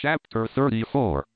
Chapter 34.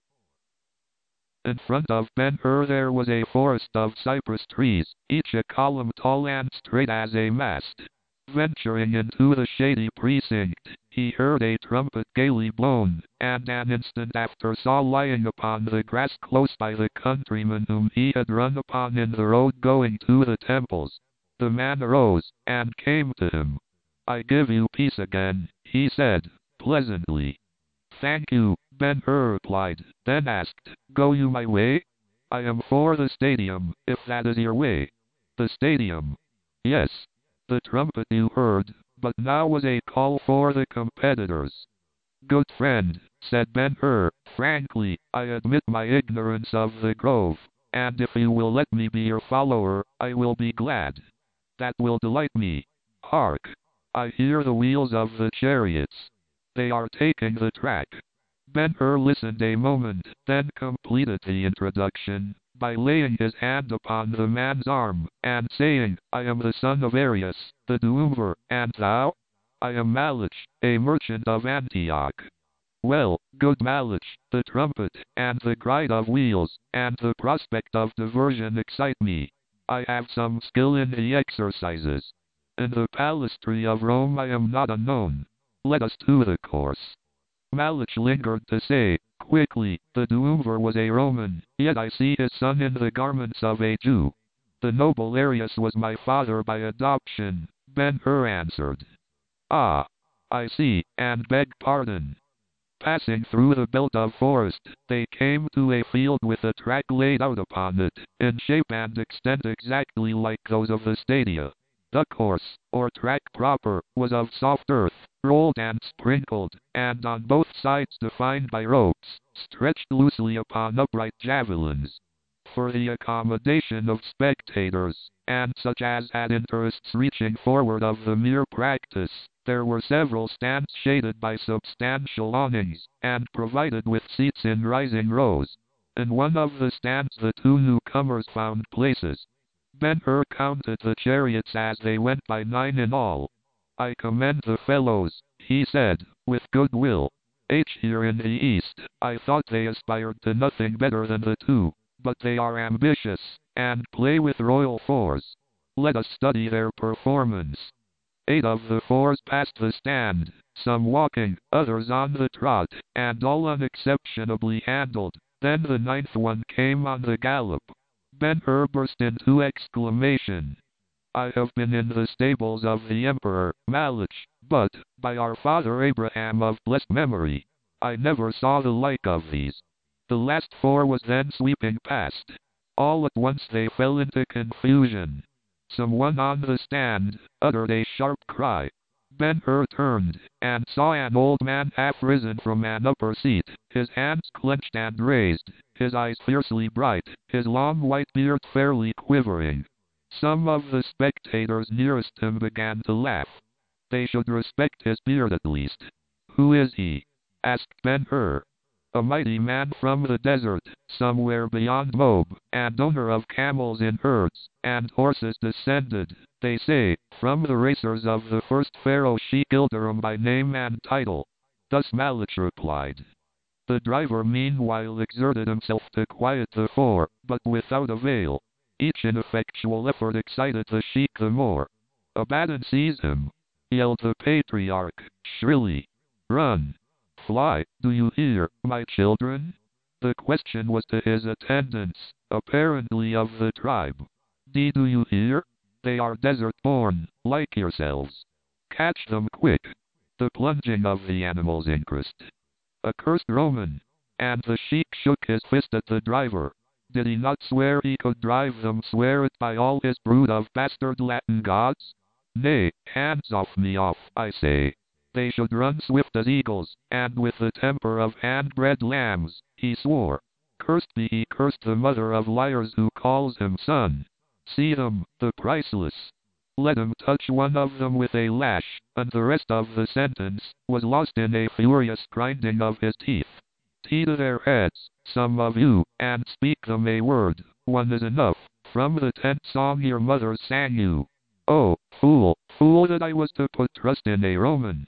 In front of Ben-Hur there was a forest of cypress trees, each a column tall and straight as a mast. Venturing into the shady precinct, he heard a trumpet gaily blown, and an instant after saw lying upon the grass close by the countryman whom he had run upon in the road going to the temples. The man arose, and came to him. "I give you peace again," he said, pleasantly. "Thank you," Ben-Hur replied, then asked, "Go you my way?" "I am for the stadium, if that is your way." "The stadium?" "Yes. The trumpet you heard, but now was a call for the competitors." "Good friend," said Ben-Hur, frankly, "I admit my ignorance of the grove, and if you will let me be your follower, I will be glad." "That will delight me. Hark! I hear the wheels of the chariots. They are taking the track." Ben-Hur listened a moment, then completed the introduction by laying his hand upon the man's arm, and saying, "I am the son of Arius, the Duumvir, and thou?" "I am Malich, a merchant of Antioch." "Well, good Malich, the trumpet, and the grind of wheels, and the prospect of diversion excite me. I have some skill in the exercises. In the palastree of Rome I am not unknown. Let us to the course." Malich lingered to say, quickly, "The Duumvir was a Roman, yet I see his son in the garments of a Jew." "The noble Arius was my father by adoption," Ben-Hur answered. "Ah, I see, and beg pardon." Passing through the belt of forest, they came to a field with a track laid out upon it, in shape and extent exactly like those of the stadia. The course, or track proper, was of soft earth, rolled and sprinkled, and on both sides defined by ropes, stretched loosely upon upright javelins. For the accommodation of spectators, and such as had interests reaching forward of the mere practice, there were several stands shaded by substantial awnings, and provided with seats in rising rows. In one of the stands the two newcomers found places. Ben-Hur counted the chariots as they went by 9 in all. "I commend the fellows," he said, with good will. "Here in the east, I thought they aspired to nothing better than the two, but they are ambitious, and play with royal fours. Let us study their performance." 8 of the fours passed the stand, some walking, others on the trot, and all unexceptionably handled. Then the 9th one came on the gallop. Ben-Hur burst into exclamation. "I have been in the stables of the Emperor Malich, but, by our father Abraham of blessed memory, I never saw the like of these." The last 4 was then sweeping past. All at once they fell into confusion. Someone on the stand uttered a sharp cry. Ben-Hur turned, and saw an old man half risen from an upper seat, his hands clenched and raised, his eyes fiercely bright, his long white beard fairly quivering. Some of the spectators nearest him began to laugh. "They should respect his beard at least." "Who is he?" asked Ben-Hur. "A mighty man from the desert, somewhere beyond Moab, and owner of camels in herds, and horses descended, they say, from the racers of the first pharaoh Shigildarim by name and title." Thus Malich replied. The driver meanwhile exerted himself to quiet the 4, but without avail. Each ineffectual effort excited the sheik the more. "Abaddon seize him!" yelled the patriarch, shrilly. "Run! Fly, do you hear, my children?" The question was to his attendants, apparently of the tribe. "Do you hear? They are desert-born, like yourselves. Catch them quick." The plunging of the animals increased. "Accursed Roman!" And the sheik shook his fist at the driver. Did he not swear he could drive them? Swear it by all his brood of bastard Latin gods? "Nay, hands off me, I say. They should run swift as eagles, and with the temper of hand-bred lambs," he swore. "Cursed be he, cursed the mother of liars who calls him son. See them, the priceless." Let him touch one of them with a lash, and the rest of the sentence was lost in a furious grinding of his teeth. "Tee to their heads, some of you, and speak them a word, one is enough, from the 10th song your mothers sang you. Oh, fool, fool that I was to put trust in a Roman."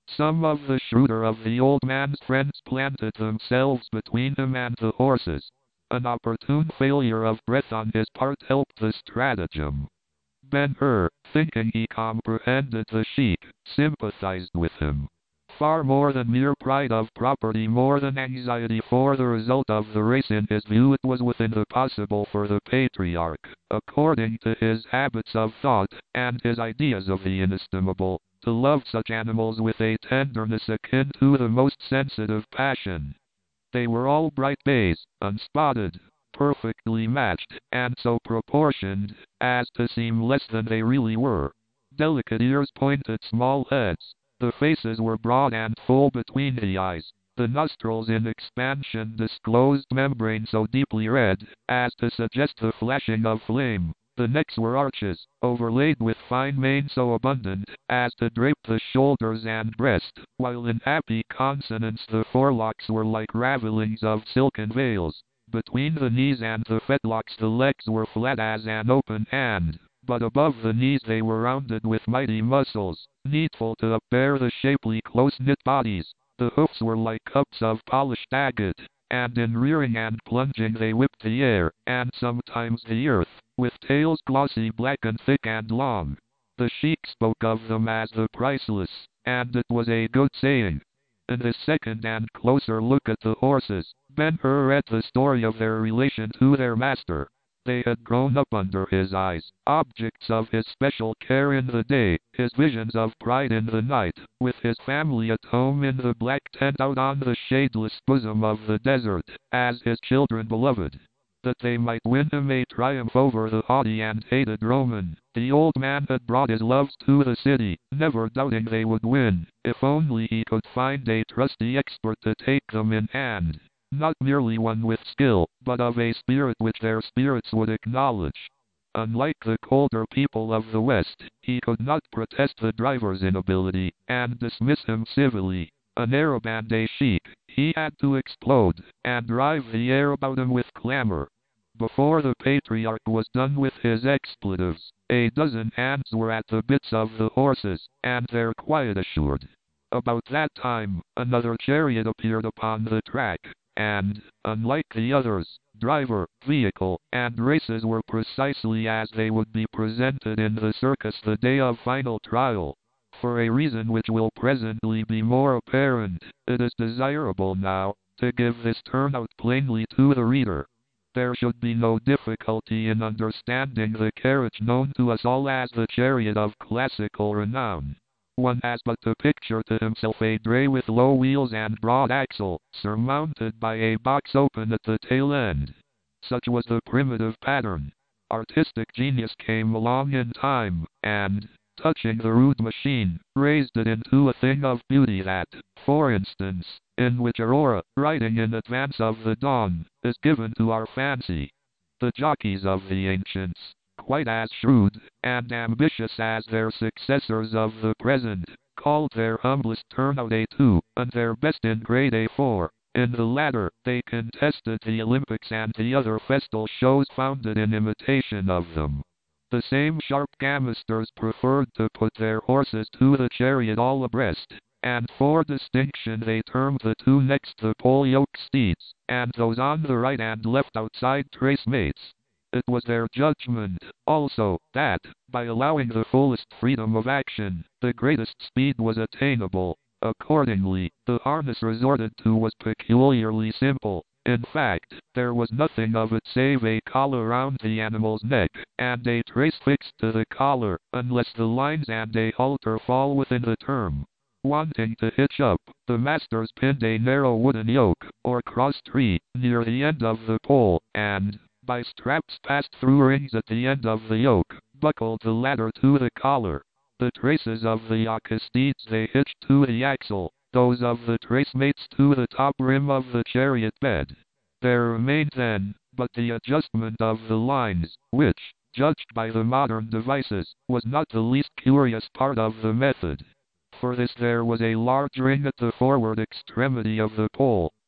Some of the shrewder of the old man's friends planted themselves between him and the horses. An opportune failure of breath on his part helped the stratagem. Ben-Hur, thinking he comprehended the sheik, sympathized with him. Far more than mere pride of property, more than anxiety for the result of the race in his view, it was within the possible for the patriarch, according to his habits of thought, and his ideas of the inestimable, to love such animals with a tenderness akin to the most sensitive passion. They were all bright bays, unspotted, perfectly matched, and so proportioned as to seem less than they really were. Delicate ears, pointed small heads. The faces were broad and full between the eyes. The nostrils in expansion disclosed membrane so deeply red as to suggest the flashing of flame. The necks were arches, overlaid with fine mane so abundant as to drape the shoulders and breast, while in happy consonance the forelocks were like ravelings of silken veils. Between the knees and the fetlocks the legs were flat as an open hand, but above the knees they were rounded with mighty muscles, needful to upbear the shapely close-knit bodies. The hoofs were like cups of polished agate, and in rearing and plunging they whipped the air, and sometimes the earth, with tails glossy black and thick and long. The sheik spoke of them as the priceless, and it was a good saying. In this second and closer look at the horses, Ben-Hur read the story of their relation to their master. They had grown up under his eyes, objects of his special care in the day, his visions of pride in the night, with his family at home in the black tent out on the shadeless bosom of the desert, as his children beloved. That they might win him a triumph over the haughty and hated Roman, the old man had brought his loves to the city, never doubting they would win, if only he could find a trusty expert to take them in hand. Not merely one with skill, but of a spirit which their spirits would acknowledge. Unlike the colder people of the West, he could not protest the driver's inability, and dismiss him civilly. An Arab and a sheik, he had to explode, and drive the air about him with clamor. Before the patriarch was done with his expletives, a dozen hands were at the bits of the horses, and their quiet assured. About that time, another chariot appeared upon the track, and, unlike the others, driver, vehicle, and races were precisely as they would be presented in the circus the day of final trial. For a reason which will presently be more apparent, it is desirable now to give this turnout plainly to the reader. There should be no difficulty in understanding the carriage known to us all as the chariot of classical renown. One has but to picture to himself a dray with low wheels and broad axle, surmounted by a box open at the tail end. Such was the primitive pattern. Artistic genius came along in time, and, touching the rude machine, raised it into a thing of beauty that, for instance, in which Aurora, riding in advance of the dawn, is given to our fancy. The jockeys of the ancients, quite as shrewd and ambitious as their successors of the present, called their humblest turnout a 2, and their best in grade a 4. In the latter, they contested the Olympics and the other festal shows founded in imitation of them. The same sharp gamesters preferred to put their horses to the chariot all abreast, and for distinction they termed the two next the pole-yoke steeds, and those on the right and left outside trace mates. It was their judgment, also, that, by allowing the fullest freedom of action, the greatest speed was attainable. Accordingly, the harness resorted to was peculiarly simple. In fact, there was nothing of it save a collar round the animal's neck, and a trace fixed to the collar, unless the lines and a halter fall within the term. Wanting to hitch up, the masters pinned a narrow wooden yoke, or cross tree, near the end of the pole, and, by straps passed through rings at the end of the yoke, buckled the latter to the collar. The traces of the yoke steeds they hitched to the axle, those of the trace mates to the top rim of the chariot bed. There remained then but the adjustment of the lines, which, judged by the modern devices, was not the least curious part of the method. For this there was a large ring at the forward extremity of the pole,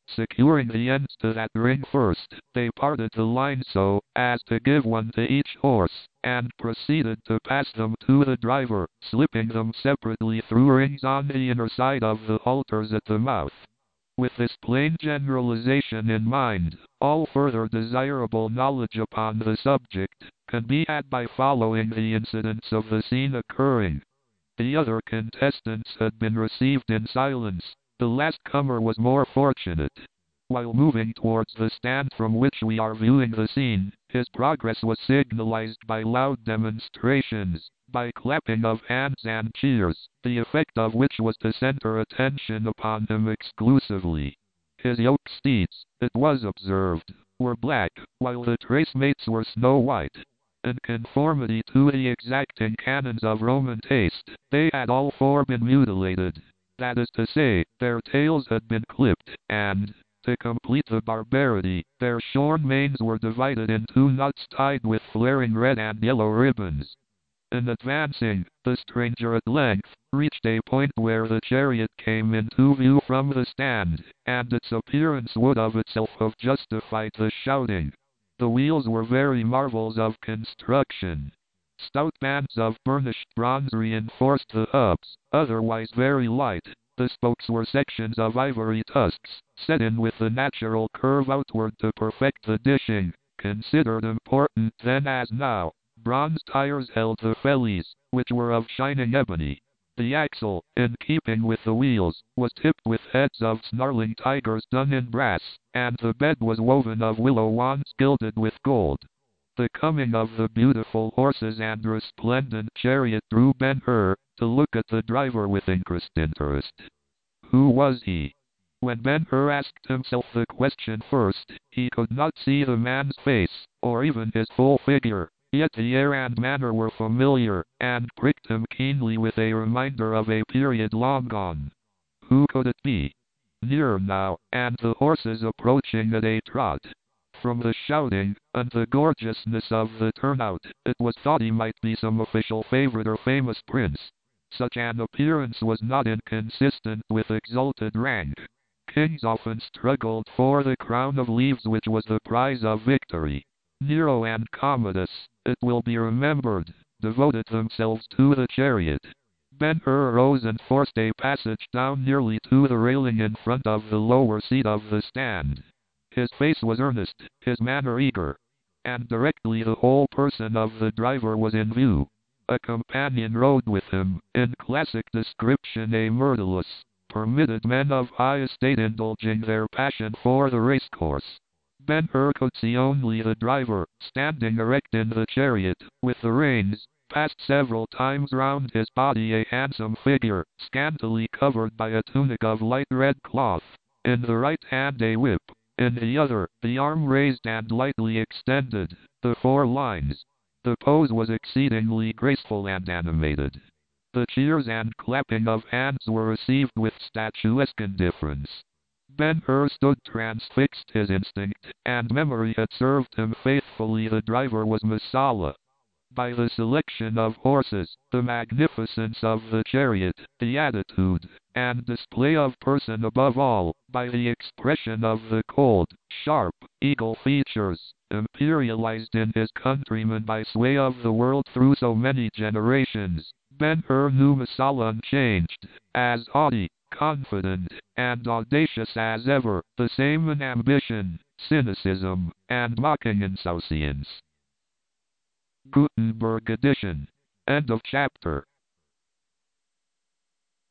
securing the ends to that ring first, they parted the line so as to give one to each horse, and proceeded to pass them to the driver, slipping them separately through rings on the inner side of the halters at the mouth. With this plain generalization in mind, all further desirable knowledge upon the subject can be had by following the incidents of the scene occurring. The other contestants had been received in silence. The last comer was more fortunate. While moving towards the stand from which we are viewing the scene, his progress was signalized by loud demonstrations, by clapping of hands and cheers, the effect of which was to center attention upon him exclusively. His yoke steeds, it was observed, were black, while the trace mates were snow white. In conformity to the exacting canons of Roman taste, they had all four been mutilated. That is to say, their tails had been clipped, and, to complete the barbarity, their shorn manes were divided in two knots tied with flaring red and yellow ribbons. In advancing, the stranger at length reached a point where the chariot came into view from the stand, and its appearance would of itself have justified the shouting. The wheels were very marvels of construction. Stout bands of burnished bronze reinforced the hubs, otherwise very light. The spokes were sections of ivory tusks, set in with the natural curve outward to perfect the dishing. Considered important then as now, bronze tires held the fellies, which were of shining ebony. The axle, in keeping with the wheels, was tipped with heads of snarling tigers done in brass, and the bed was woven of willow wands gilded with gold. The coming of the beautiful horses and resplendent chariot drew Ben-Hur to look at the driver with increased interest. Who was he? When Ben-Hur asked himself the question first, he could not see the man's face, or even his full figure. Yet the air and manner were familiar, and pricked him keenly with a reminder of a period long gone. Who could it be? Nearer now, and the horses approaching at a trot. From the shouting, and the gorgeousness of the turnout, it was thought he might be some official favorite or famous prince. Such an appearance was not inconsistent with exalted rank. Kings often struggled for the crown of leaves which was the prize of victory. Nero and Commodus, it will be remembered, devoted themselves to the chariot. Ben-Hur arose and forced a passage down nearly to the railing in front of the lower seat of the stand. His face was earnest, his manner eager, and directly the whole person of the driver was in view. A companion rode with him, in classic description a Myrtilus, permitted men of high estate indulging their passion for the racecourse. Ben-Hur could see only the driver, standing erect in the chariot, with the reins, passed several times round his body a handsome figure, scantily covered by a tunic of light red cloth. In the right hand a whip, in the other, the arm raised and lightly extended, the 4 lines. The pose was exceedingly graceful and animated. The cheers and clapping of hands were received with statuesque indifference. Ben-Hur stood transfixed. His instinct and memory had served him faithfully. The driver was Messala. By the selection of horses, the magnificence of the chariot, the attitude and display of person above all, by the expression of the cold, sharp, eagle features, imperialized in his countrymen by sway of the world through so many generations, Ben-Hur knew Messala unchanged, as haughty, confident, and audacious as ever, the same in ambition, cynicism, and mocking insouciance. Gutenberg edition. End of chapter.